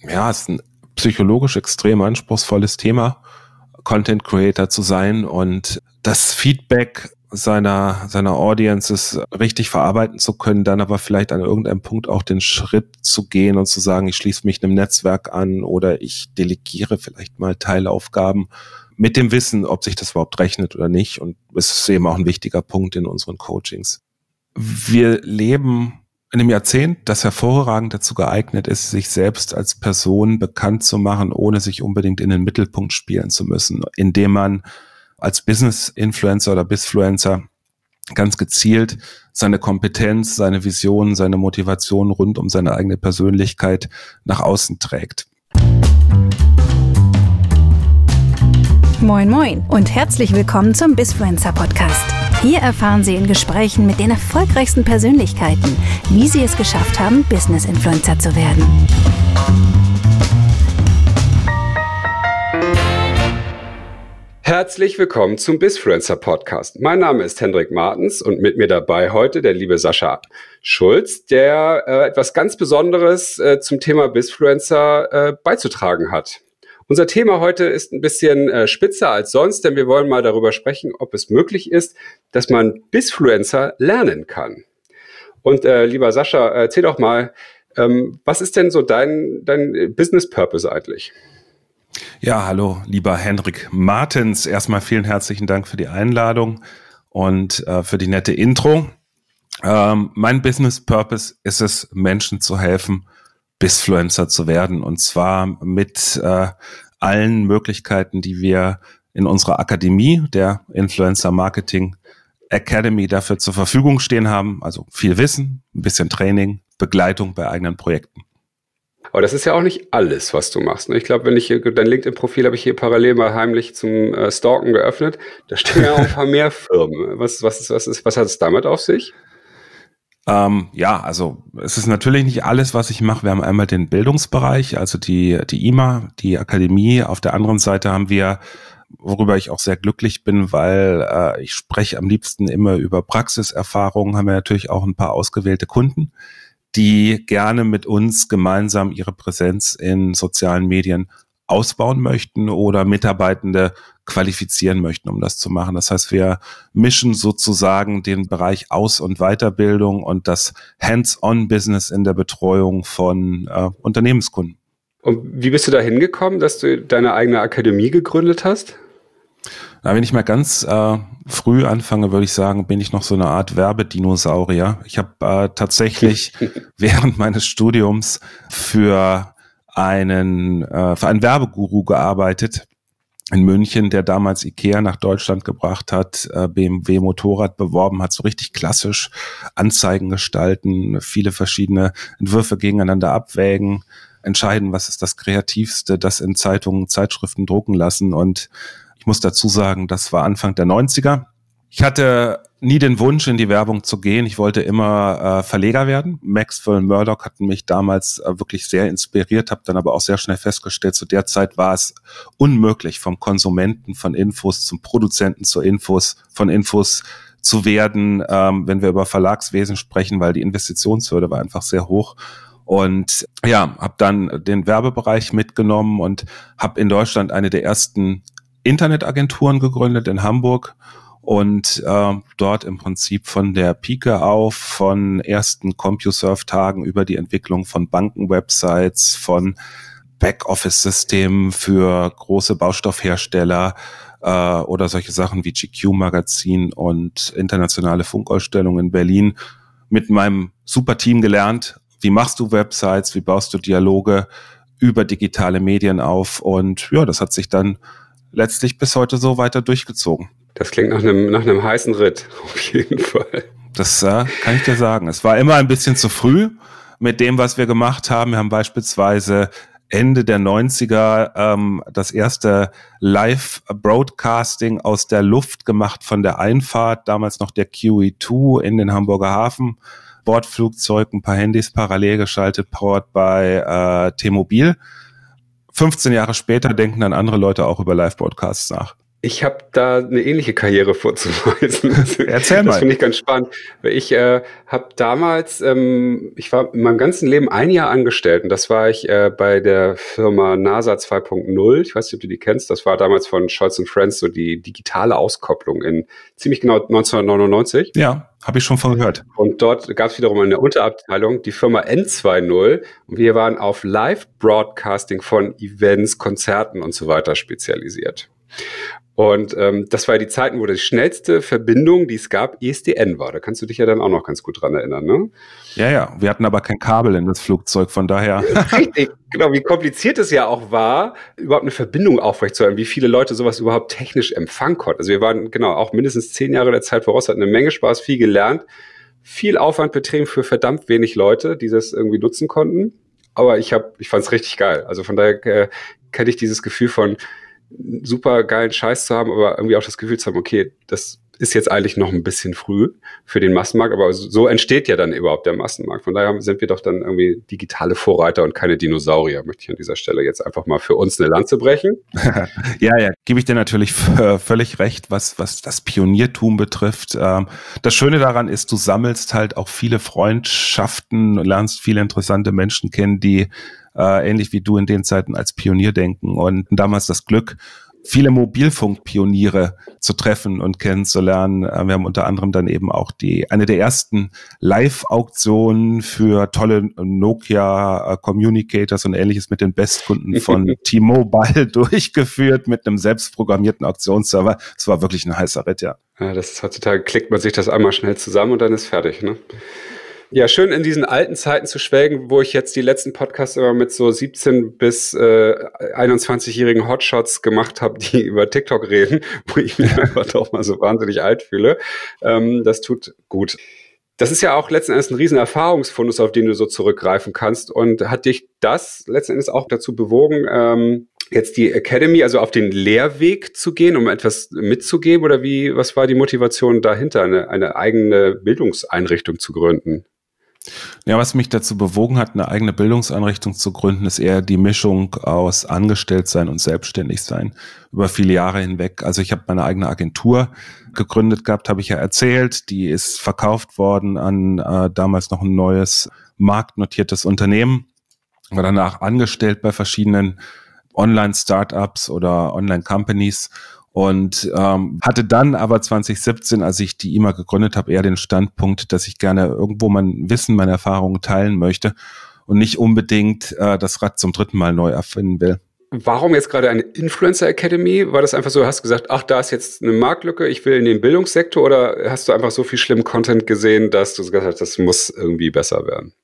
Ja, es ist ein psychologisch extrem anspruchsvolles Thema, Content Creator zu sein und das Feedback seiner Audiences richtig verarbeiten zu können, dann aber vielleicht an irgendeinem Punkt auch den Schritt zu gehen und zu sagen, ich schließe mich einem Netzwerk an oder ich delegiere vielleicht mal Teilaufgaben mit dem Wissen, ob sich das überhaupt rechnet oder nicht. Und es ist eben auch ein wichtiger Punkt in unseren Coachings. Wir leben in einem Jahrzehnt, das hervorragend dazu geeignet ist, sich selbst als Person bekannt zu machen, ohne sich unbedingt in den Mittelpunkt spielen zu müssen, indem man als Business-Influencer oder Bizfluencer ganz gezielt seine Kompetenz, seine Vision, seine Motivation rund um seine eigene Persönlichkeit nach außen trägt. Moin Moin und herzlich willkommen zum Bizfluencer Podcast. Hier erfahren Sie in Gesprächen mit den erfolgreichsten Persönlichkeiten, wie sie es geschafft haben, Business-Influencer zu werden. Herzlich willkommen zum Bizfluencer Podcast. Mein Name ist Hendrik Martens und mit mir dabei heute der liebe Sascha Schulz, der etwas ganz Besonderes zum Thema Bizfluencer beizutragen hat. Unser Thema heute ist ein bisschen spitzer als sonst, denn wir wollen mal darüber sprechen, ob es möglich ist, dass man Bizfluencer lernen kann. Und lieber Sascha, erzähl doch mal, was ist denn so dein Business Purpose eigentlich? Ja, hallo, lieber Hendrik Martens. Erstmal vielen herzlichen Dank für die Einladung und für die nette Intro. Mein Business Purpose ist es, Menschen zu helfen, Bizfluencer zu werden. Und zwar mit allen Möglichkeiten, die wir in unserer Akademie, der Influencer Marketing Academy, dafür zur Verfügung stehen haben. Also viel Wissen, ein bisschen Training, Begleitung bei eigenen Projekten. Aber das ist ja auch nicht alles, was du machst. Ich glaube, wenn ich dein LinkedIn-Profil habe ich hier parallel mal heimlich zum Stalken geöffnet. Da stehen ja auch ein paar mehr Firmen. Was hat es damit auf sich? Ja, also es ist natürlich nicht alles, was ich mache. Wir haben einmal den Bildungsbereich, also die IMA, die Akademie. Auf der anderen Seite haben wir, worüber ich auch sehr glücklich bin, weil ich spreche am liebsten immer über Praxiserfahrungen, haben wir natürlich auch ein paar ausgewählte Kunden, die gerne mit uns gemeinsam ihre Präsenz in sozialen Medien ausbauen möchten oder Mitarbeitende qualifizieren möchten, um das zu machen. Das heißt, wir mischen sozusagen den Bereich Aus- und Weiterbildung und das Hands-on-Business in der Betreuung von Unternehmenskunden. Und wie bist du da hingekommen, dass du deine eigene Akademie gegründet hast? Na, wenn ich mal ganz früh anfange, würde ich sagen, bin ich noch so eine Art Werbedinosaurier. Ich habe tatsächlich während meines Studiums für einen Werbeguru gearbeitet in München, der damals IKEA nach Deutschland gebracht hat, BMW Motorrad beworben hat, so richtig klassisch Anzeigen gestalten, viele verschiedene Entwürfe gegeneinander abwägen, entscheiden, was ist das Kreativste, das in Zeitungen, Zeitschriften drucken lassen. Und ich muss dazu sagen, das war Anfang der 90er. Ich hatte nie den Wunsch, in die Werbung zu gehen. Ich wollte immer Verleger werden. Maxwell Murdoch hat mich damals wirklich sehr inspiriert, habe dann aber auch sehr schnell festgestellt, zu der Zeit war es unmöglich, vom Konsumenten von Infos zum Produzenten von Infos zu werden, wenn wir über Verlagswesen sprechen, weil die Investitionshürde war einfach sehr hoch. Und ja, habe dann den Werbebereich mitgenommen und habe in Deutschland eine der ersten Internetagenturen gegründet in Hamburg und dort im Prinzip von der Pike auf, von ersten CompuServe-Tagen über die Entwicklung von Bankenwebsites, von Backoffice-Systemen für große Baustoffhersteller oder solche Sachen wie GQ-Magazin und internationale Funkausstellungen in Berlin mit meinem super Team gelernt. Wie machst du Websites, wie baust du Dialoge über digitale Medien auf? Und ja, das hat sich dann letztlich bis heute so weiter durchgezogen. Das klingt nach einem heißen Ritt, auf jeden Fall. Das kann ich dir sagen. Es war immer ein bisschen zu früh mit dem, was wir gemacht haben. Wir haben beispielsweise Ende der 90er das erste Live-Broadcasting aus der Luft gemacht von der Einfahrt, damals noch der QE2 in den Hamburger Hafen. Bordflugzeug, ein paar Handys parallel geschaltet, powered by T-Mobile. 15 Jahre später denken dann andere Leute auch über Live-Broadcasts nach. Ich habe da eine ähnliche Karriere vorzuweisen. Erzähl mal. Das finde ich ganz spannend. Ich habe damals, ich war in meinem ganzen Leben 1 Jahr angestellt und das war ich bei der Firma NASA 2.0. Ich weiß nicht, ob du die kennst. Das war damals von Scholz & Friends so die digitale Auskopplung in ziemlich genau 1999. Ja, habe ich schon von gehört. Und dort gab es wiederum eine Unterabteilung, die Firma N2.0. Und wir waren auf Live-Broadcasting von Events, Konzerten und so weiter spezialisiert. Und das war die Zeiten, wo die schnellste Verbindung, die es gab, ISDN war. Da kannst du dich ja dann auch noch ganz gut dran erinnern, ne? Ja. Wir hatten aber kein Kabel in das Flugzeug, von daher. Richtig, genau. Wie kompliziert es ja auch war, überhaupt eine Verbindung aufrechtzuerhalten, wie viele Leute sowas überhaupt technisch empfangen konnten. Also wir waren genau auch mindestens 10 Jahre der Zeit voraus, hatten eine Menge Spaß, viel gelernt, viel Aufwand betrieben für verdammt wenig Leute, die das irgendwie nutzen konnten. Aber ich fand es richtig geil. Also von daher kenne ich dieses Gefühl von super geilen Scheiß zu haben, aber irgendwie auch das Gefühl zu haben, okay, das ist jetzt eigentlich noch ein bisschen früh für den Massenmarkt, aber so entsteht ja dann überhaupt der Massenmarkt. Von daher sind wir doch dann irgendwie digitale Vorreiter und keine Dinosaurier, möchte ich an dieser Stelle jetzt einfach mal für uns eine Lanze brechen. Ja, gebe ich dir natürlich völlig recht, was das Pioniertum betrifft. Das Schöne daran ist, du sammelst halt auch viele Freundschaften, lernst viele interessante Menschen kennen, die ähnlich wie du in den Zeiten als Pionier denken und damals das Glück, viele Mobilfunkpioniere zu treffen und kennenzulernen. Wir haben unter anderem dann eben auch eine der ersten Live-Auktionen für tolle Nokia Communicators und ähnliches mit den Bestkunden von T-Mobile durchgeführt mit einem selbstprogrammierten Auktionsserver. Es war wirklich ein heißer Ritt, ja. Ja, das ist heutzutage, klickt man sich das einmal schnell zusammen und dann ist fertig, ne? Ja, schön in diesen alten Zeiten zu schwelgen, wo ich jetzt die letzten Podcasts immer mit so 17- bis 21-jährigen Hotshots gemacht habe, die über TikTok reden, wo ich mich einfach doch mal so wahnsinnig alt fühle. Das tut gut. Das ist ja auch letzten Endes ein riesen Erfahrungsfundus, auf den du so zurückgreifen kannst. Und hat dich das letzten Endes auch dazu bewogen, jetzt die Academy, also auf den Lehrweg zu gehen, um etwas mitzugeben? Oder was war die Motivation dahinter, eine eigene Bildungseinrichtung zu gründen? Ja, was mich dazu bewogen hat, eine eigene Bildungseinrichtung zu gründen, ist eher die Mischung aus Angestelltsein und Selbstständigsein über viele Jahre hinweg. Also ich habe meine eigene Agentur gegründet gehabt, habe ich ja erzählt. Die ist verkauft worden an damals noch ein neues marktnotiertes Unternehmen. War danach angestellt bei verschiedenen Online-Startups oder Online-Companies. Und hatte dann aber 2017, als ich die IMA gegründet habe, eher den Standpunkt, dass ich gerne irgendwo mein Wissen, meine Erfahrungen teilen möchte und nicht unbedingt das Rad zum 3. Mal neu erfinden will. Warum jetzt gerade eine Influencer Academy? War das einfach so, hast du gesagt, ach, da ist jetzt eine Marktlücke, ich will in den Bildungssektor, oder hast du einfach so viel schlimmen Content gesehen, dass du gesagt hast, das muss irgendwie besser werden?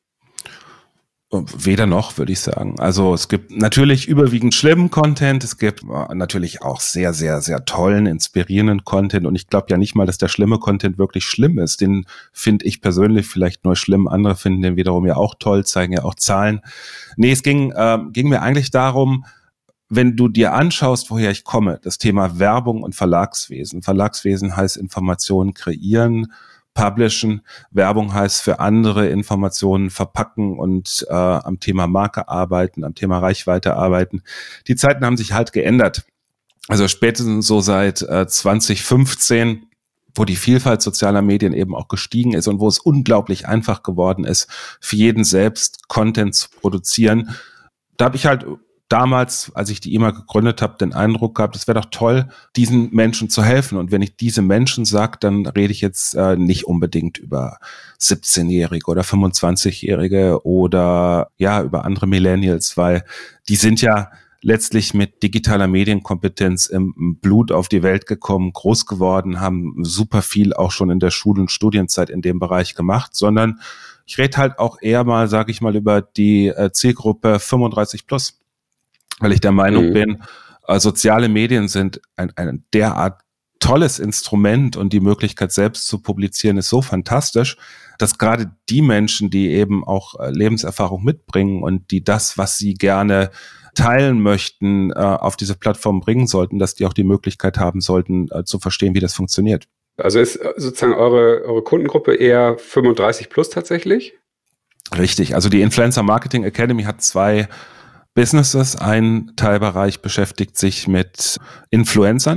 Weder noch, würde ich sagen. Also es gibt natürlich überwiegend schlimmen Content, es gibt natürlich auch sehr, sehr, sehr tollen, inspirierenden Content und ich glaube ja nicht mal, dass der schlimme Content wirklich schlimm ist. Den finde ich persönlich vielleicht nur schlimm, andere finden den wiederum ja auch toll, zeigen ja auch Zahlen. Nee, es ging mir eigentlich darum, wenn du dir anschaust, woher ich komme, das Thema Werbung und Verlagswesen. Verlagswesen heißt Informationen kreieren, publishen. Werbung heißt für andere Informationen verpacken und am Thema Marke arbeiten, am Thema Reichweite arbeiten. Die Zeiten haben sich halt geändert. Also spätestens so seit 2015, wo die Vielfalt sozialer Medien eben auch gestiegen ist und wo es unglaublich einfach geworden ist, für jeden selbst Content zu produzieren. Da habe ich halt damals, als ich die IMA gegründet habe, den Eindruck gehabt, es wäre doch toll, diesen Menschen zu helfen. Und wenn ich diese Menschen sage, dann rede ich jetzt nicht unbedingt über 17-Jährige oder 25-Jährige oder ja über andere Millennials, weil die sind ja letztlich mit digitaler Medienkompetenz im Blut auf die Welt gekommen, groß geworden, haben super viel auch schon in der Schul- und Studienzeit in dem Bereich gemacht, sondern ich rede halt auch eher mal, sage ich mal, über die Zielgruppe 35 plus. Weil ich der Meinung bin, soziale Medien sind ein derart tolles Instrument und die Möglichkeit selbst zu publizieren ist so fantastisch, dass gerade die Menschen, die eben auch Lebenserfahrung mitbringen und die das, was sie gerne teilen möchten, auf diese Plattform bringen sollten, dass die auch die Möglichkeit haben sollten, zu verstehen, wie das funktioniert. Also ist sozusagen eure Kundengruppe eher 35 plus tatsächlich? Richtig, also die Influencer Marketing Academy hat 2 Businesses. Ein Teilbereich beschäftigt sich mit Influencern.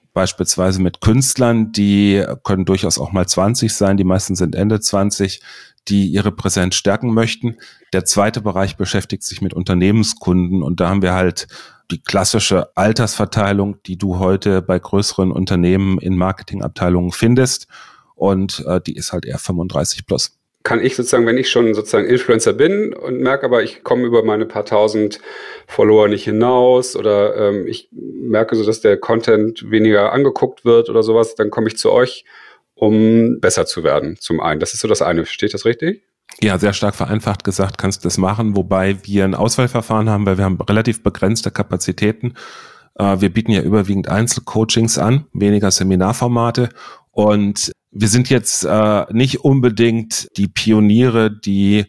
beispielsweise mit Künstlern, die können durchaus auch mal 20 sein, die meisten sind Ende 20, die ihre Präsenz stärken möchten. Der zweite Bereich beschäftigt sich mit Unternehmenskunden und da haben wir halt die klassische Altersverteilung, die du heute bei größeren Unternehmen in Marketingabteilungen findest und die ist halt eher 35 plus. Kann ich sozusagen, wenn ich schon sozusagen Influencer bin und merke aber, ich komme über meine paar tausend Follower nicht hinaus oder ich merke so, dass der Content weniger angeguckt wird oder sowas, dann komme ich zu euch, um besser zu werden, zum einen. Das ist so das eine. Versteht das richtig? Ja, sehr stark vereinfacht gesagt kannst du das machen, wobei wir ein Auswahlverfahren haben, weil wir haben relativ begrenzte Kapazitäten. Wir bieten ja überwiegend Einzelcoachings an, weniger Seminarformate und wir sind jetzt nicht unbedingt die Pioniere, die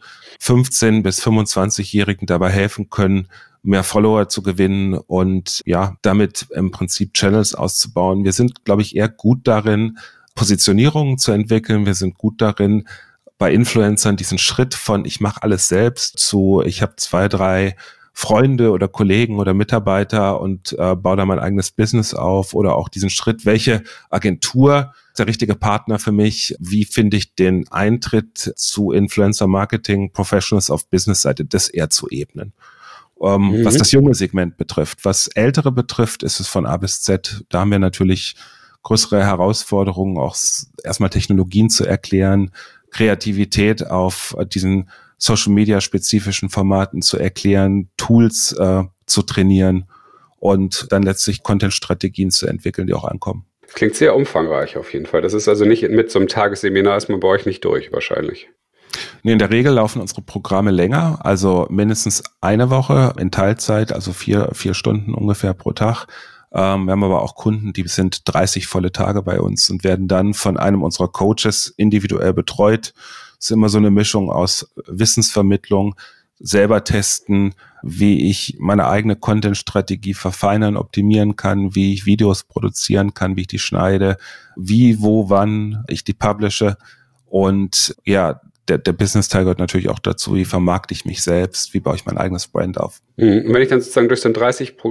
15- bis 25-Jährigen dabei helfen können, mehr Follower zu gewinnen und ja, damit im Prinzip Channels auszubauen. Wir sind, glaube ich, eher gut darin, Positionierungen zu entwickeln. Wir sind gut darin, bei Influencern diesen Schritt von ich mache alles selbst zu ich habe 2, 3 Freunde oder Kollegen oder Mitarbeiter und baue da mein eigenes Business auf oder auch diesen Schritt, welche Agentur ist der richtige Partner für mich, wie finde ich den Eintritt zu Influencer Marketing Professionals auf Business-Seite, das eher zu ebnen. Was das junge Segment betrifft. Was ältere betrifft, ist es von A bis Z, da haben wir natürlich größere Herausforderungen, auch erstmal Technologien zu erklären, Kreativität auf diesen Social-Media-spezifischen Formaten zu erklären, Tools zu trainieren und dann letztlich Content-Strategien zu entwickeln, die auch ankommen. Das klingt sehr umfangreich auf jeden Fall. Das ist also nicht mit so einem Tagesseminar, ist man bei euch nicht durch wahrscheinlich. Nee, in der Regel laufen unsere Programme länger, also mindestens eine Woche in Teilzeit, also 4 Stunden ungefähr pro Tag. Wir haben aber auch Kunden, die sind 30 volle Tage bei uns und werden dann von einem unserer Coaches individuell betreut. Das ist immer so eine Mischung aus Wissensvermittlung, selber testen, wie ich meine eigene Content-Strategie verfeinern, optimieren kann, wie ich Videos produzieren kann, wie ich die schneide, wie, wo, wann ich die publishe. Und ja, der Business-Teil gehört natürlich auch dazu, wie vermarkte ich mich selbst, wie baue ich mein eigenes Brand auf. Und wenn ich dann sozusagen durch so ein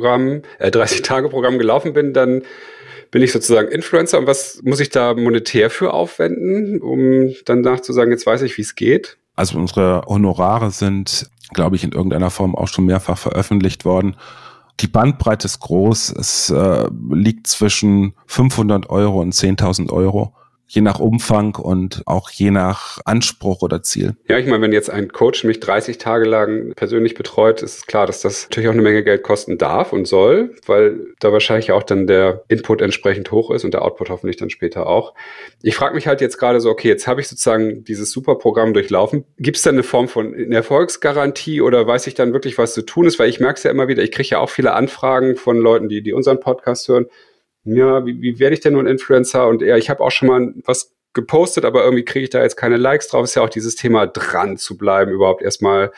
30-Tage-Programm gelaufen bin, dann bin ich sozusagen Influencer. Und was muss ich da monetär für aufwenden, um danach zu sagen, jetzt weiß ich, wie es geht? Also unsere Honorare sind, glaube ich, in irgendeiner Form auch schon mehrfach veröffentlicht worden. Die Bandbreite ist groß. Es liegt zwischen 500 Euro und 10.000 Euro. Je nach Umfang und auch je nach Anspruch oder Ziel. Ja, ich meine, wenn jetzt ein Coach mich 30 Tage lang persönlich betreut, ist klar, dass das natürlich auch eine Menge Geld kosten darf und soll, weil da wahrscheinlich auch dann der Input entsprechend hoch ist und der Output hoffentlich dann später auch. Ich frage mich halt jetzt gerade so, okay, jetzt habe ich sozusagen dieses super Programm durchlaufen. Gibt es dann eine Form von Erfolgsgarantie oder weiß ich dann wirklich, was zu tun ist? Weil ich merke es ja immer wieder, ich kriege ja auch viele Anfragen von Leuten, die unseren Podcast hören. Ja, wie werde ich denn nun Influencer? Und ja, ich habe auch schon mal was gepostet, aber irgendwie kriege ich da jetzt keine Likes drauf. Ist ja auch dieses Thema dran zu bleiben, überhaupt erstmal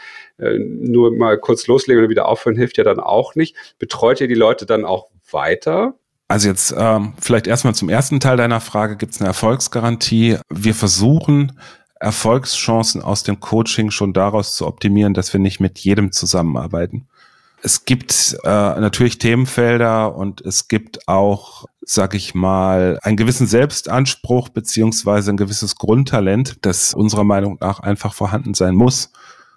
nur mal kurz loslegen und wieder aufhören, hilft ja dann auch nicht. Betreut ihr die Leute dann auch weiter? Also jetzt vielleicht erstmal zum ersten Teil deiner Frage, gibt es eine Erfolgsgarantie? Wir versuchen, Erfolgschancen aus dem Coaching schon daraus zu optimieren, dass wir nicht mit jedem zusammenarbeiten. Es gibt natürlich Themenfelder und es gibt auch, sag ich mal, einen gewissen Selbstanspruch beziehungsweise ein gewisses Grundtalent, das unserer Meinung nach einfach vorhanden sein muss,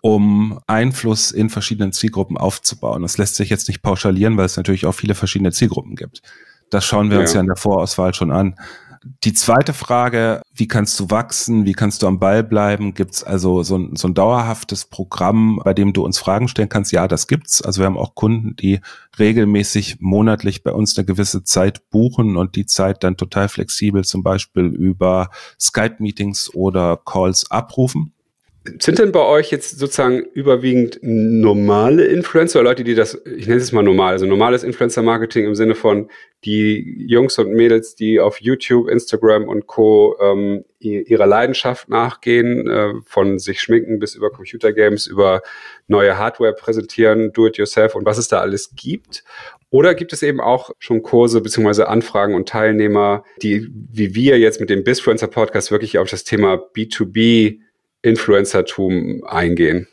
um Einfluss in verschiedenen Zielgruppen aufzubauen. Das lässt sich jetzt nicht pauschalieren, weil es natürlich auch viele verschiedene Zielgruppen gibt. Das schauen wir uns ja in der Vorauswahl schon an. Die zweite Frage, wie kannst du wachsen, wie kannst du am Ball bleiben? Gibt's also so ein dauerhaftes Programm, bei dem du uns Fragen stellen kannst? Ja, das gibt's. Also wir haben auch Kunden, die regelmäßig monatlich bei uns eine gewisse Zeit buchen und die Zeit dann total flexibel zum Beispiel über Skype-Meetings oder Calls abrufen. Sind denn bei euch jetzt sozusagen überwiegend normale Influencer oder Leute, die das, ich nenne es mal normal, also normales Influencer-Marketing im Sinne von die Jungs und Mädels, die auf YouTube, Instagram und Co. Ihrer Leidenschaft nachgehen, von sich schminken bis über Computergames, über neue Hardware präsentieren, Do-it-yourself und was es da alles gibt? Oder gibt es eben auch schon Kurse bzw. Anfragen und Teilnehmer, die, wie wir jetzt mit dem Bizfluencer-Podcast, wirklich auf das Thema B2B Influencertum eingehen?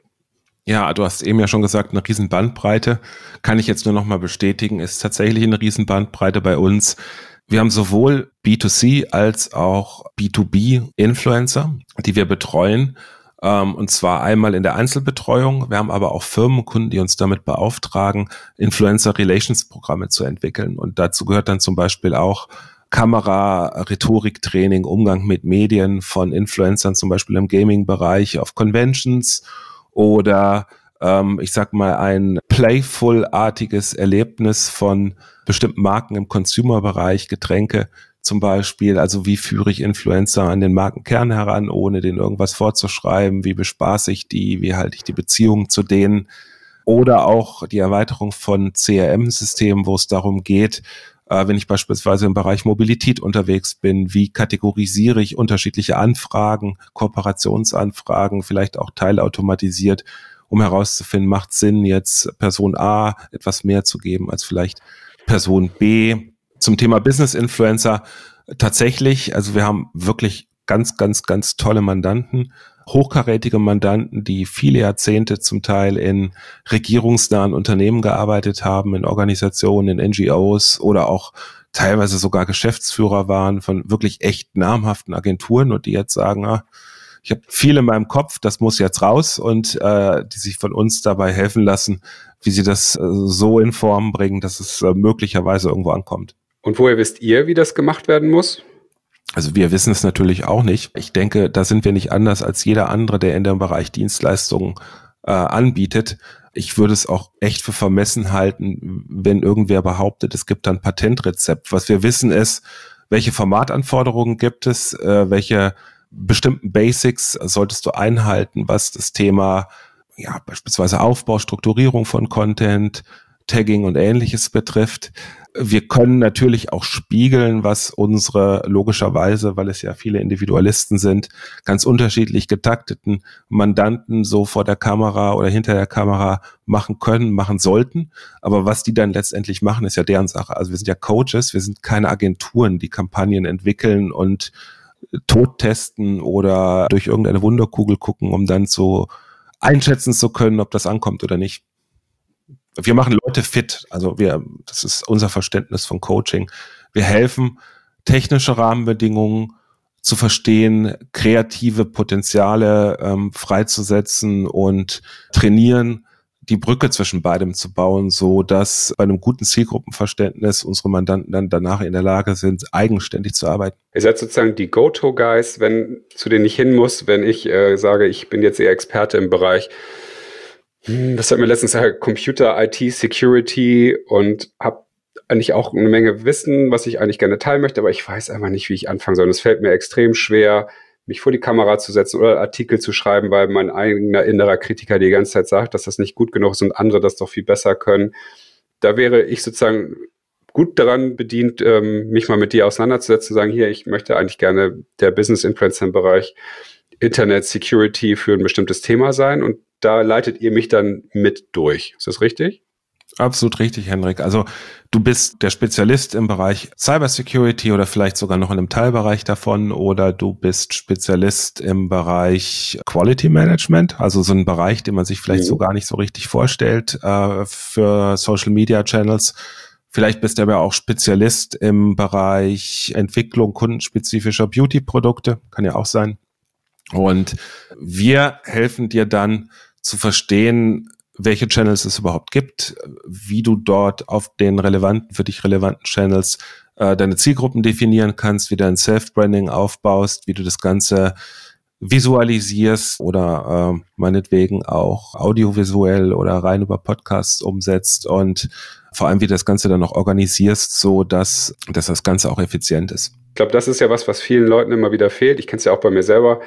Ja, du hast eben ja schon gesagt, eine riesen Bandbreite. Kann ich jetzt nur noch mal bestätigen, ist tatsächlich eine riesen Bandbreite bei uns. Wir haben sowohl B2C als auch B2B-Influencer, die wir betreuen. Und zwar einmal in der Einzelbetreuung. Wir haben aber auch Firmenkunden, die uns damit beauftragen, Influencer-Relations-Programme zu entwickeln. Und dazu gehört dann zum Beispiel auch Kamera, Rhetoriktraining, Umgang mit Medien von Influencern, zum Beispiel im Gaming-Bereich, auf Conventions oder ich sag mal ein Playful-artiges Erlebnis von bestimmten Marken im Consumer-Bereich, Getränke zum Beispiel. Also wie führe ich Influencer an den Markenkern heran, ohne denen irgendwas vorzuschreiben? Wie bespaße ich die? Wie halte ich die Beziehung zu denen? Oder auch die Erweiterung von CRM-Systemen, wo es darum geht, wenn ich beispielsweise im Bereich Mobilität unterwegs bin, wie kategorisiere ich unterschiedliche Anfragen, Kooperationsanfragen, vielleicht auch teilautomatisiert, um herauszufinden, macht Sinn, jetzt Person A etwas mehr zu geben als vielleicht Person B. Zum Thema Business Influencer tatsächlich, also wir haben wirklich ganz, ganz, ganz tolle Mandanten, hochkarätige Mandanten, die viele Jahrzehnte zum Teil in regierungsnahen Unternehmen gearbeitet haben, in Organisationen, in NGOs oder auch teilweise sogar Geschäftsführer waren von wirklich echt namhaften Agenturen und die jetzt sagen, ich habe viel in meinem Kopf, das muss jetzt raus und die sich von uns dabei helfen lassen, wie sie das so in Form bringen, dass es möglicherweise irgendwo ankommt. Und woher wisst ihr, wie das gemacht werden muss? Also wir wissen es natürlich auch nicht. Ich denke, da sind wir nicht anders als jeder andere, der in dem Bereich Dienstleistungen anbietet. Ich würde es auch echt für vermessen halten, wenn irgendwer behauptet, es gibt ein Patentrezept. Was wir wissen ist, welche Formatanforderungen gibt es, welche bestimmten Basics solltest du einhalten, was das Thema beispielsweise Aufbau, Strukturierung von Content, Tagging und Ähnliches betrifft. Wir können natürlich auch spiegeln, was unsere logischerweise, weil es ja viele Individualisten sind, ganz unterschiedlich getakteten Mandanten so vor der Kamera oder hinter der Kamera machen können, machen sollten. Aber was die dann letztendlich machen, ist ja deren Sache. Also wir sind ja Coaches, wir sind keine Agenturen, die Kampagnen entwickeln und tot testen oder durch irgendeine Wunderkugel gucken, um dann so einschätzen zu können, ob das ankommt oder nicht. Wir machen Leute fit, also das ist unser Verständnis von Coaching. Wir helfen, technische Rahmenbedingungen zu verstehen, kreative Potenziale freizusetzen und trainieren, die Brücke zwischen beidem zu bauen, so dass bei einem guten Zielgruppenverständnis unsere Mandanten dann danach in der Lage sind, eigenständig zu arbeiten. Ihr seid sozusagen die Go-To-Guys, zu denen ich hin muss, wenn ich sage, ich bin jetzt eher Experte im Bereich, das hat mir letztens gesagt, Computer, IT, Security und habe eigentlich auch eine Menge Wissen, was ich eigentlich gerne teilen möchte, aber ich weiß einfach nicht, wie ich anfangen soll. Und es fällt mir extrem schwer, mich vor die Kamera zu setzen oder Artikel zu schreiben, weil mein eigener innerer Kritiker die ganze Zeit sagt, dass das nicht gut genug ist und andere das doch viel besser können. Da wäre ich sozusagen gut daran bedient, mich mal mit dir auseinanderzusetzen, zu sagen, hier, ich möchte eigentlich gerne der Business-Influencer im Bereich Internet Security für ein bestimmtes Thema sein und da leitet ihr mich dann mit durch. Ist das richtig? Absolut richtig, Henrik. Also du bist der Spezialist im Bereich Cybersecurity oder vielleicht sogar noch in einem Teilbereich davon oder du bist Spezialist im Bereich Quality Management, also so ein Bereich, den man sich vielleicht so gar nicht so richtig vorstellt für Social Media Channels. Vielleicht bist du aber auch Spezialist im Bereich Entwicklung kundenspezifischer Beauty-Produkte, kann ja auch sein. Und wir helfen dir dann zu verstehen, welche Channels es überhaupt gibt, wie du dort auf den für dich relevanten Channels deine Zielgruppen definieren kannst, wie du ein Self-Branding aufbaust, wie du das Ganze visualisierst oder meinetwegen auch audiovisuell oder rein über Podcasts umsetzt und vor allem, wie du das Ganze dann noch organisierst, so dass das Ganze auch effizient ist. Ich glaube, das ist ja was vielen Leuten immer wieder fehlt. Ich kenne es ja auch bei mir selber,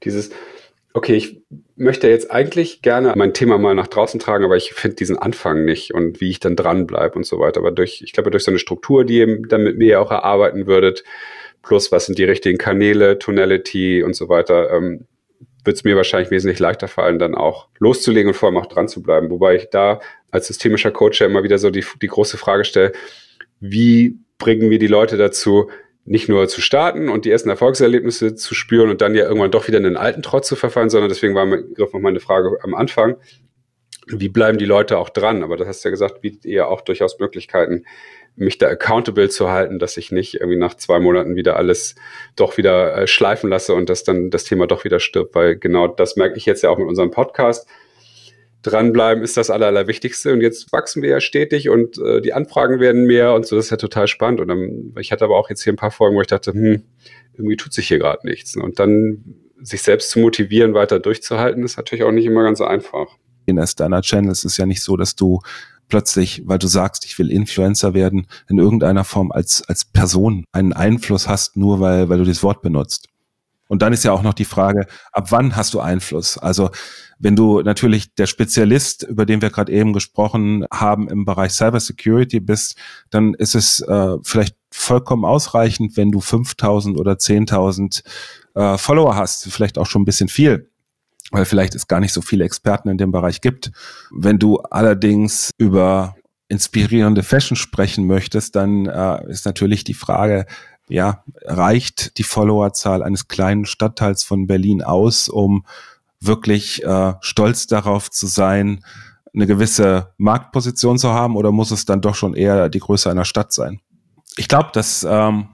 okay, ich möchte jetzt eigentlich gerne mein Thema mal nach draußen tragen, aber ich finde diesen Anfang nicht und wie ich dann dranbleibe und so weiter. Aber ich glaube, durch so eine Struktur, die ihr dann mit mir auch erarbeiten würdet, plus was sind die richtigen Kanäle, Tonality und so weiter, wird es mir wahrscheinlich wesentlich leichter fallen, dann auch loszulegen und vor allem auch dran zu bleiben. Wobei ich da als systemischer Coach ja immer wieder so die große Frage stelle, wie bringen wir die Leute dazu, nicht nur zu starten und die ersten Erfolgserlebnisse zu spüren und dann ja irgendwann doch wieder in den alten Trott zu verfallen, sondern deswegen war noch meine Frage am Anfang, wie bleiben die Leute auch dran? Aber das hast du ja gesagt, bietet ihr auch durchaus Möglichkeiten, mich da accountable zu halten, dass ich nicht irgendwie nach 2 Monaten wieder alles doch wieder schleifen lasse und dass dann das Thema doch wieder stirbt, weil genau das merke ich jetzt ja auch mit unserem Podcast. Dranbleiben ist das Allerwichtigste, und jetzt wachsen wir ja stetig und die Anfragen werden mehr und so, das ist ja total spannend. Und dann, ich hatte aber auch jetzt hier ein paar Folgen, wo ich dachte, irgendwie tut sich hier gerade nichts. Und dann sich selbst zu motivieren, weiter durchzuhalten, ist natürlich auch nicht immer ganz einfach. In deiner Channel ist es ja nicht so, dass du plötzlich, weil du sagst, ich will Influencer werden, in irgendeiner Form als Person einen Einfluss hast, nur weil du das Wort benutzt. Und dann ist ja auch noch die Frage, ab wann hast du Einfluss? Also wenn du natürlich der Spezialist, über den wir gerade eben gesprochen haben, im Bereich Cybersecurity bist, dann ist es vielleicht vollkommen ausreichend, wenn du 5.000 oder 10.000 Follower hast, vielleicht auch schon ein bisschen viel, weil vielleicht es gar nicht so viele Experten in dem Bereich gibt. Wenn du allerdings über inspirierende Fashion sprechen möchtest, dann ist natürlich die Frage, ja, reicht die Followerzahl eines kleinen Stadtteils von Berlin aus, um wirklich stolz darauf zu sein, eine gewisse Marktposition zu haben, oder muss es dann doch schon eher die Größe einer Stadt sein? Ich glaube, dass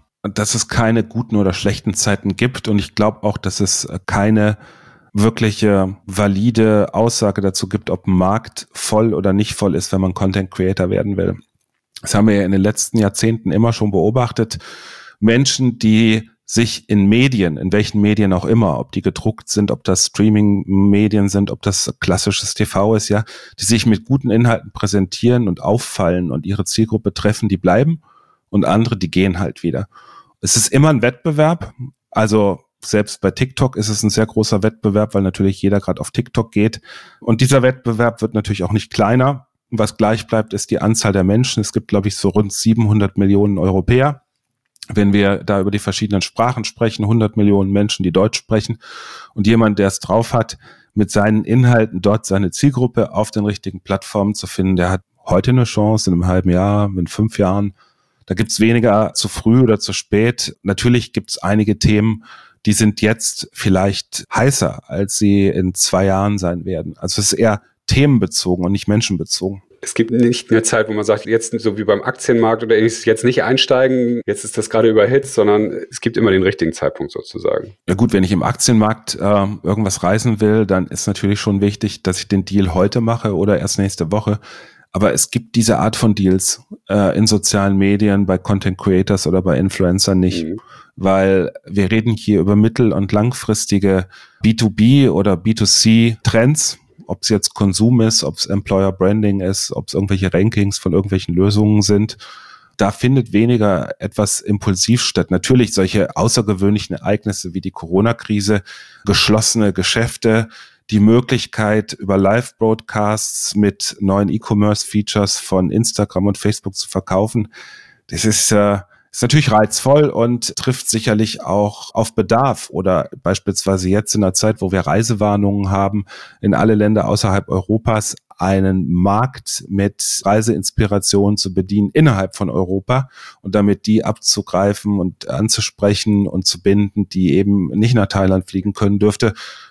es keine guten oder schlechten Zeiten gibt, und ich glaube auch, dass es keine wirkliche valide Aussage dazu gibt, ob ein Markt voll oder nicht voll ist, wenn man Content Creator werden will. Das haben wir ja in den letzten Jahrzehnten immer schon beobachtet. Menschen, die sich in Medien, in welchen Medien auch immer, ob die gedruckt sind, ob das Streaming-Medien sind, ob das klassisches TV ist, ja, die sich mit guten Inhalten präsentieren und auffallen und ihre Zielgruppe treffen, die bleiben, und andere, die gehen halt wieder. Es ist immer ein Wettbewerb, also selbst bei TikTok ist es ein sehr großer Wettbewerb, weil natürlich jeder gerade auf TikTok geht, und dieser Wettbewerb wird natürlich auch nicht kleiner. Was gleich bleibt, ist die Anzahl der Menschen. Es gibt, glaube ich, so rund 700 Millionen Europäer. Wenn wir da über die verschiedenen Sprachen sprechen, 100 Millionen Menschen, die Deutsch sprechen, und jemand, der es drauf hat, mit seinen Inhalten dort seine Zielgruppe auf den richtigen Plattformen zu finden, der hat heute eine Chance, in einem halben Jahr, in 5 Jahren. Da gibt's weniger zu früh oder zu spät. Natürlich gibt's einige Themen, die sind jetzt vielleicht heißer, als sie in 2 Jahren sein werden. Also es ist eher themenbezogen und nicht menschenbezogen. Es gibt nicht eine Zeit, wo man sagt, jetzt so wie beim Aktienmarkt oder ähnliches, jetzt nicht einsteigen, jetzt ist das gerade überhitzt, sondern es gibt immer den richtigen Zeitpunkt sozusagen. Ja gut, wenn ich im Aktienmarkt irgendwas reißen will, dann ist natürlich schon wichtig, dass ich den Deal heute mache oder erst nächste Woche. Aber es gibt diese Art von Deals in sozialen Medien, bei Content Creators oder bei Influencern nicht, weil wir reden hier über mittel- und langfristige B2B oder B2C Trends. Ob es jetzt Konsum ist, ob es Employer Branding ist, ob es irgendwelche Rankings von irgendwelchen Lösungen sind. Da findet weniger etwas impulsiv statt. Natürlich solche außergewöhnlichen Ereignisse wie die Corona-Krise, geschlossene Geschäfte, die Möglichkeit, über Live-Broadcasts mit neuen E-Commerce-Features von Instagram und Facebook zu verkaufen. Das ist natürlich reizvoll und trifft sicherlich auch auf Bedarf, oder beispielsweise jetzt in einer Zeit, wo wir Reisewarnungen haben, in alle Länder außerhalb Europas einen Markt mit Reiseinspiration zu bedienen innerhalb von Europa und damit die abzugreifen und anzusprechen und zu binden, die eben nicht nach Thailand fliegen können, dürfte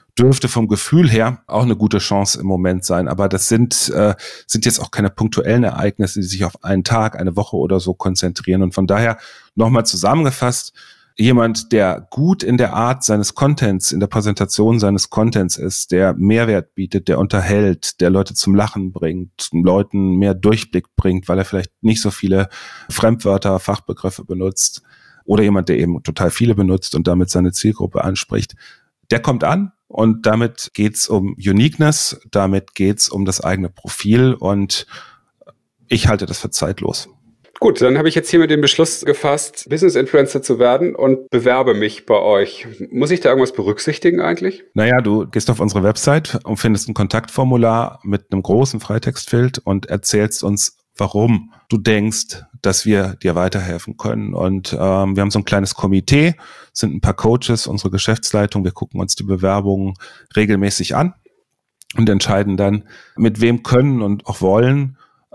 vom Gefühl her auch eine gute Chance im Moment sein. Aber das sind jetzt auch keine punktuellen Ereignisse, die sich auf einen Tag, eine Woche oder so konzentrieren. Und von daher nochmal zusammengefasst, jemand, der gut in der Art seines Contents, in der Präsentation seines Contents ist, der Mehrwert bietet, der unterhält, der Leute zum Lachen bringt, Leuten mehr Durchblick bringt, weil er vielleicht nicht so viele Fremdwörter, Fachbegriffe benutzt, oder jemand, der eben total viele benutzt und damit seine Zielgruppe anspricht, der kommt an. Und damit geht's um Uniqueness, damit geht's um das eigene Profil, und ich halte das für zeitlos. Gut, dann habe ich jetzt hiermit den Beschluss gefasst, Business-Influencer zu werden und bewerbe mich bei euch. Muss ich da irgendwas berücksichtigen eigentlich? Naja, du gehst auf unsere Website und findest ein Kontaktformular mit einem großen Freitextfeld und erzählst uns, warum du denkst, dass wir dir weiterhelfen können. Und wir haben so ein kleines Komitee, sind ein paar Coaches, unsere Geschäftsleitung, wir gucken uns die Bewerbungen regelmäßig an und entscheiden dann, mit wem können und auch wollen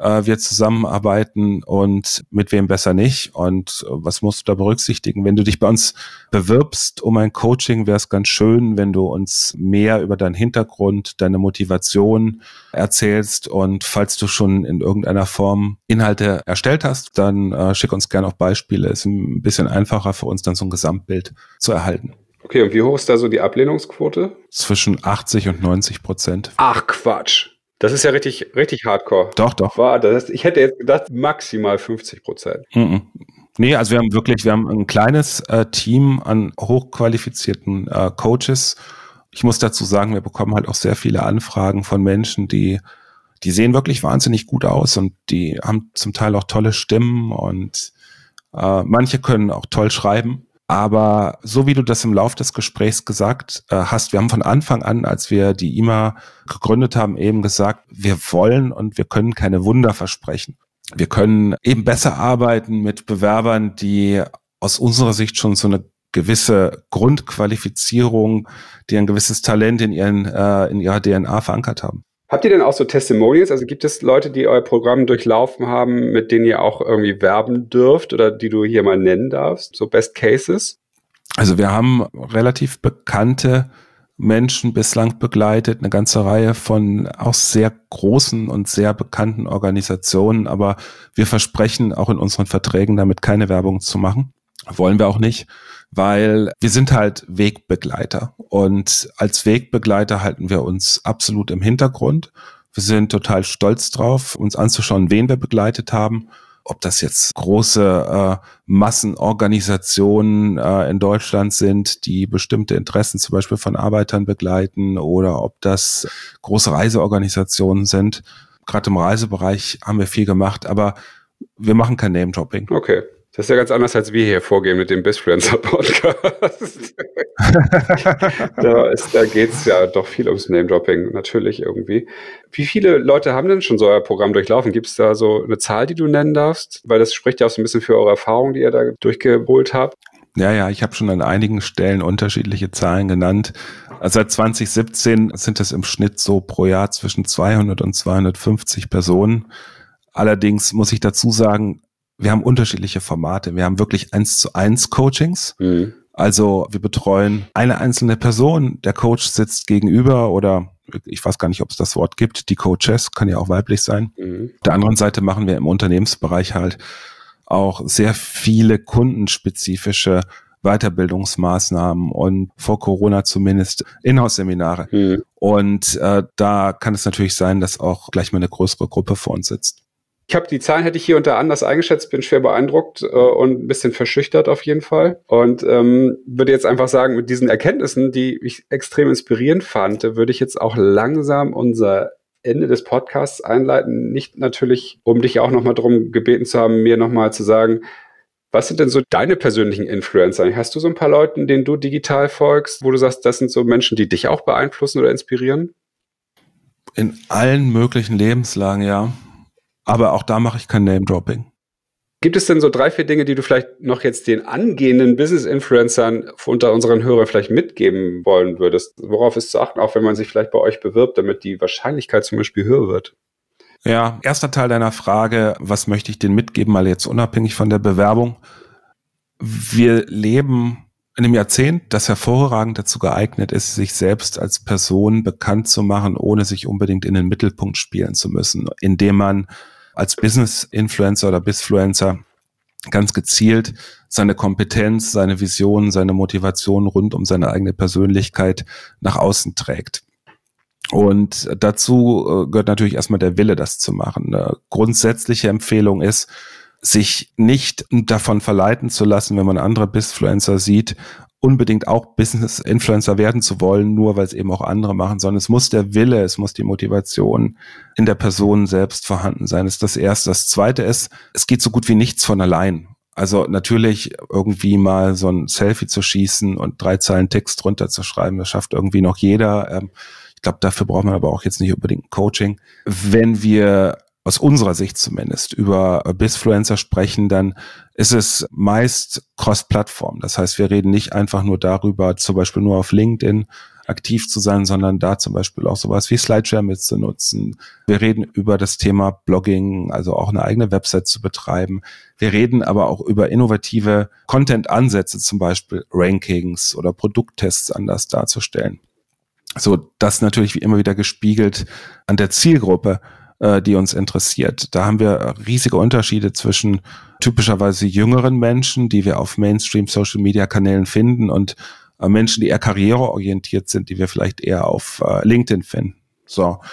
wir zusammenarbeiten und mit wem besser nicht und was musst du da berücksichtigen. Wenn du dich bei uns bewirbst um ein Coaching, wäre es ganz schön, wenn du uns mehr über deinen Hintergrund, deine Motivation erzählst und falls du schon in irgendeiner Form Inhalte erstellt hast, dann schick uns gerne auch Beispiele. Ist ein bisschen einfacher für uns, dann so ein Gesamtbild zu erhalten. Okay, und wie hoch ist da so die Ablehnungsquote? Zwischen 80% und 90%. Ach Quatsch. Das ist ja richtig hardcore. Doch. Ich hätte jetzt gedacht, maximal 50%. Nee, also wir haben ein kleines Team an hochqualifizierten Coaches. Ich muss dazu sagen, wir bekommen halt auch sehr viele Anfragen von Menschen, die sehen wirklich wahnsinnig gut aus und die haben zum Teil auch tolle Stimmen und manche können auch toll schreiben. Aber so wie du das im Lauf des Gesprächs gesagt hast, wir haben von Anfang an, als wir die IMA gegründet haben, eben gesagt, wir wollen und wir können keine Wunder versprechen. Wir können eben besser arbeiten mit Bewerbern, die aus unserer Sicht schon so eine gewisse Grundqualifizierung, die ein gewisses Talent in ihrer DNA verankert haben. Habt ihr denn auch so Testimonials? Also gibt es Leute, die euer Programm durchlaufen haben, mit denen ihr auch irgendwie werben dürft oder die du hier mal nennen darfst? So Best Cases? Also wir haben relativ bekannte Menschen bislang begleitet, eine ganze Reihe von auch sehr großen und sehr bekannten Organisationen, aber wir versprechen auch in unseren Verträgen damit keine Werbung zu machen. Wollen wir auch nicht, weil wir sind halt Wegbegleiter und als Wegbegleiter halten wir uns absolut im Hintergrund. Wir sind total stolz drauf, uns anzuschauen, wen wir begleitet haben. Ob das jetzt große Massenorganisationen in Deutschland sind, die bestimmte Interessen zum Beispiel von Arbeitern begleiten oder ob das große Reiseorganisationen sind. Gerade im Reisebereich haben wir viel gemacht, aber wir machen kein Name-Dropping. Okay. Das ist ja ganz anders, als wir hier vorgehen mit dem BizFluencer-Podcast. Da geht's ja doch viel ums Name-Dropping, natürlich irgendwie. Wie viele Leute haben denn schon so euer Programm durchlaufen? Gibt es da so eine Zahl, die du nennen darfst? Weil das spricht ja auch so ein bisschen für eure Erfahrung, die ihr da durchgeholt habt. Ja, ich habe schon an einigen Stellen unterschiedliche Zahlen genannt. Also seit 2017 sind es im Schnitt so pro Jahr zwischen 200 und 250 Personen. Allerdings muss ich dazu sagen, wir haben unterschiedliche Formate. Wir haben wirklich 1:1 Coachings. Also wir betreuen eine einzelne Person. Der Coach sitzt gegenüber oder ich weiß gar nicht, ob es das Wort gibt. Die Coaches, kann ja auch weiblich sein. Auf der anderen Seite machen wir im Unternehmensbereich halt auch sehr viele kundenspezifische Weiterbildungsmaßnahmen und vor Corona zumindest Inhouse-Seminare. Und da kann es natürlich sein, dass auch gleich mal eine größere Gruppe vor uns sitzt. Die Zahlen hätte ich hier und da anders eingeschätzt, bin schwer beeindruckt und ein bisschen verschüchtert auf jeden Fall. Und würde jetzt einfach sagen, mit diesen Erkenntnissen, die ich extrem inspirierend fand, würde ich jetzt auch langsam unser Ende des Podcasts einleiten. Nicht natürlich, um dich auch nochmal darum gebeten zu haben, mir nochmal zu sagen, was sind denn so deine persönlichen Influencer? Hast du so ein paar Leuten, denen du digital folgst, wo du sagst, das sind so Menschen, die dich auch beeinflussen oder inspirieren? In allen möglichen Lebenslagen, ja. Aber auch da mache ich kein Name-Dropping. Gibt es denn so 3, 4 Dinge, die du vielleicht noch jetzt den angehenden Business-Influencern unter unseren Hörern vielleicht mitgeben wollen würdest? Worauf ist zu achten, auch wenn man sich vielleicht bei euch bewirbt, damit die Wahrscheinlichkeit zum Beispiel höher wird? Ja, erster Teil deiner Frage, was möchte ich denen mitgeben, mal jetzt unabhängig von der Bewerbung. Wir leben in einem Jahrzehnt, das hervorragend dazu geeignet ist, sich selbst als Person bekannt zu machen, ohne sich unbedingt in den Mittelpunkt spielen zu müssen, indem man als Business-Influencer oder Bizfluencer ganz gezielt seine Kompetenz, seine Vision, seine Motivation rund um seine eigene Persönlichkeit nach außen trägt. Und dazu gehört natürlich erstmal der Wille, das zu machen. Eine grundsätzliche Empfehlung ist, sich nicht davon verleiten zu lassen, wenn man andere Bizfluencer sieht, unbedingt auch Business-Influencer werden zu wollen, nur weil es eben auch andere machen, sondern es muss der Wille, es muss die Motivation in der Person selbst vorhanden sein. Das ist das Erste. Das Zweite ist, es geht so gut wie nichts von allein. Also natürlich irgendwie mal so ein Selfie zu schießen und 3 Zeilen Text drunter zu schreiben, das schafft irgendwie noch jeder. Ich glaube, dafür braucht man aber auch jetzt nicht unbedingt ein Coaching. Wenn wir aus unserer Sicht zumindest über Bizfluencer sprechen, dann ist es meist Cross-Plattform. Das heißt, wir reden nicht einfach nur darüber, zum Beispiel nur auf LinkedIn aktiv zu sein, sondern da zum Beispiel auch sowas wie Slideshare mitzunutzen. Wir reden über das Thema Blogging, also auch eine eigene Website zu betreiben. Wir reden aber auch über innovative Content-Ansätze, zum Beispiel Rankings oder Produkttests anders darzustellen. So, das natürlich wie immer wieder gespiegelt an der Zielgruppe, die uns interessiert. Da haben wir riesige Unterschiede zwischen typischerweise jüngeren Menschen, die wir auf Mainstream-Social-Media-Kanälen finden, und Menschen, die eher karriereorientiert sind, die wir vielleicht eher auf LinkedIn finden. So.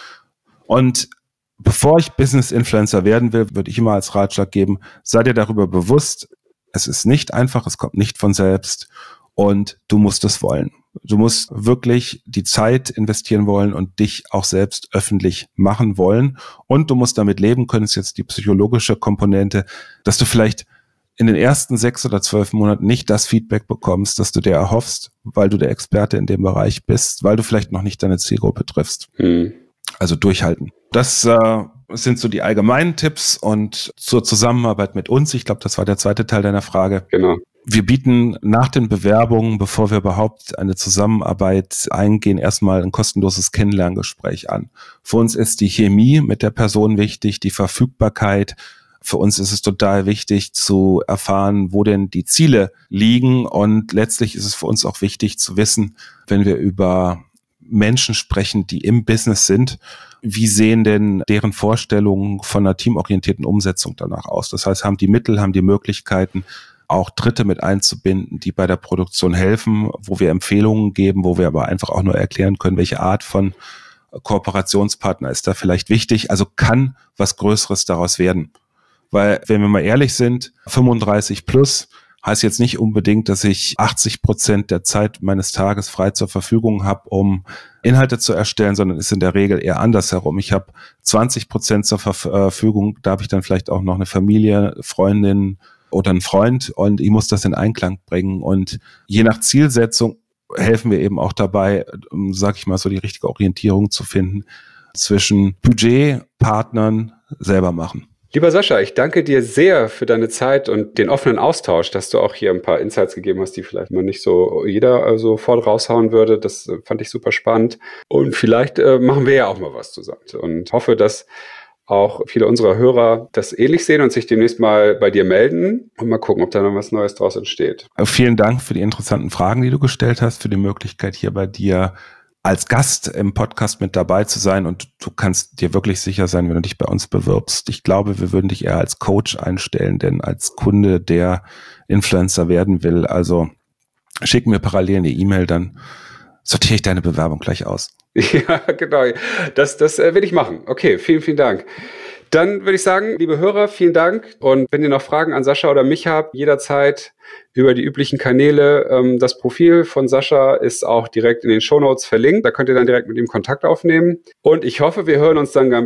Und bevor ich Business-Influencer werden will, würde ich immer als Ratschlag geben, sei dir darüber bewusst, es ist nicht einfach, es kommt nicht von selbst und du musst es wollen. Du musst wirklich die Zeit investieren wollen und dich auch selbst öffentlich machen wollen. Und du musst damit leben können, ist jetzt die psychologische Komponente, dass du vielleicht in den ersten 6 oder 12 Monaten nicht das Feedback bekommst, das du dir erhoffst, weil du der Experte in dem Bereich bist, weil du vielleicht noch nicht deine Zielgruppe triffst. Also durchhalten. Das sind so die allgemeinen Tipps, und zur Zusammenarbeit mit uns, ich glaube, das war der zweite Teil deiner Frage. Genau. Wir bieten nach den Bewerbungen, bevor wir überhaupt eine Zusammenarbeit eingehen, erstmal ein kostenloses Kennenlerngespräch an. Für uns ist die Chemie mit der Person wichtig, die Verfügbarkeit. Für uns ist es total wichtig zu erfahren, wo denn die Ziele liegen, und letztlich ist es für uns auch wichtig zu wissen, wenn wir über Menschen sprechen, die im Business sind, wie sehen denn deren Vorstellungen von einer teamorientierten Umsetzung danach aus? Das heißt, haben die Mittel, haben die Möglichkeiten, auch Dritte mit einzubinden, die bei der Produktion helfen, wo wir Empfehlungen geben, wo wir aber einfach auch nur erklären können, welche Art von Kooperationspartner ist da vielleicht wichtig. Also kann was Größeres daraus werden. Weil, wenn wir mal ehrlich sind, 35 plus heißt jetzt nicht unbedingt, dass ich 80% der Zeit meines Tages frei zur Verfügung habe, um Inhalte zu erstellen, sondern ist in der Regel eher andersherum. Ich habe 20% zur Verfügung, da habe ich dann vielleicht auch noch eine Familie, Freundin oder einen Freund, und ich muss das in Einklang bringen. Und je nach Zielsetzung helfen wir eben auch dabei, sag ich mal, so die richtige Orientierung zu finden zwischen Budget, Partnern, selber machen. Lieber Sascha, ich danke dir sehr für deine Zeit und den offenen Austausch, dass du auch hier ein paar Insights gegeben hast, die vielleicht mal nicht so jeder sofort raushauen würde. Das fand ich super spannend. Und vielleicht machen wir ja auch mal was zusammen. Und hoffe, dass auch viele unserer Hörer das ähnlich sehen und sich demnächst mal bei dir melden und mal gucken, ob da noch was Neues draus entsteht. Vielen Dank für die interessanten Fragen, die du gestellt hast, für die Möglichkeit, hier bei dir als Gast im Podcast mit dabei zu sein, und du kannst dir wirklich sicher sein, wenn du dich bei uns bewirbst. Ich glaube, wir würden dich eher als Coach einstellen, denn als Kunde, der Influencer werden will. Also schick mir parallel eine E-Mail, dann sortiere ich deine Bewerbung gleich aus. Ja, genau. Das will ich machen. Okay, vielen, vielen Dank. Dann würde ich sagen, liebe Hörer, vielen Dank. Und wenn ihr noch Fragen an Sascha oder mich habt, jederzeit über die üblichen Kanäle. Das Profil von Sascha ist auch direkt in den Shownotes verlinkt. Da könnt ihr dann direkt mit ihm Kontakt aufnehmen. Und ich hoffe, wir hören uns dann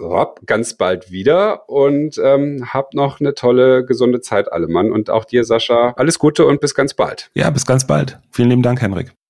ganz bald wieder. Und habt noch eine tolle, gesunde Zeit, alle Mann. Und auch dir, Sascha, alles Gute und bis ganz bald. Ja, bis ganz bald. Vielen lieben Dank, Henrik.